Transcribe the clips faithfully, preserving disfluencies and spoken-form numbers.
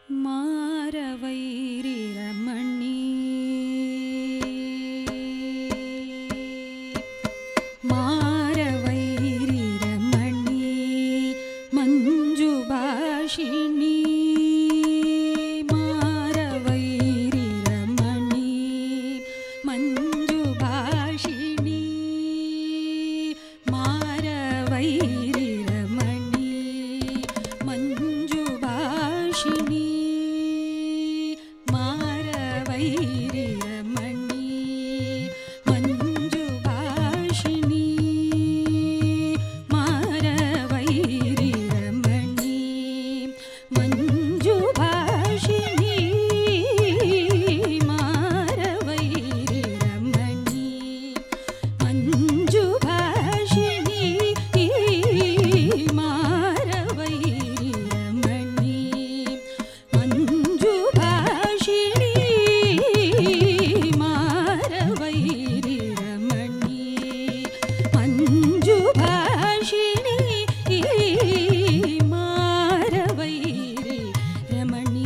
ಮಾರವೈರಿ ರಮಣಿ ಮಾರವೈರಿ ರಮಣಿ ಮಂಜು Bhashini ಮಾರವೈರಿ ರಮಣಿ ಮಂಜು Bhashini ಮಾರವೈರಿ ರಮಣಿ ಮಂಜು Bhashini ಮಾರವೈರಿ ರಮಣಿ ಮಂಜು Bhashini ಮಾರವೈರಿ ರಮಣಿ ಮಂಜು Bhashini ಮಾರವೈರಿ ರಮಣಿ ಮಂಜು Bhashini ಮಾರವೈರಿ ರಮಣಿ ಮಂಜು Bhashini ಮಾರವೈರಿ ರಮಣಿ ಮಂಜು Bhashini ಮಾರವೈರಿ ರಮಣಿ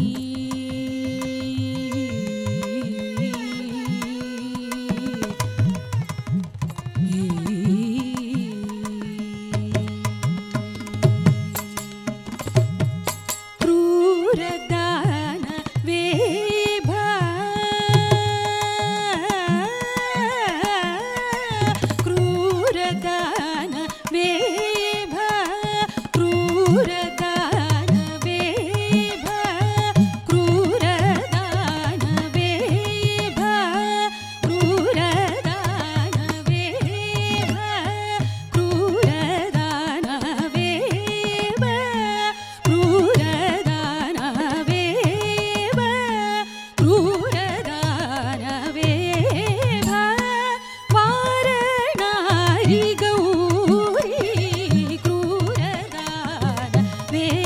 ಕ್ರೂರದಾನ ವೇಭ ಕ್ರೂರದಾನ ವೇಭ ಕ್ರೂರದಾನ ವೇಭ ಕ್ರೂರದಾನ ವೇಭ ಕ್ರೂರದಾನ ವೇಭ ಕ್ರೂರದಾನ ವೇಭ ಕ್ರೂರದಾನ ವೇಭ ಕ್ರೂರದಾನ ವೇಭ ವಾರಣಾರಿ Gauri ಕ್ರೂರದಾನ ವೇಭ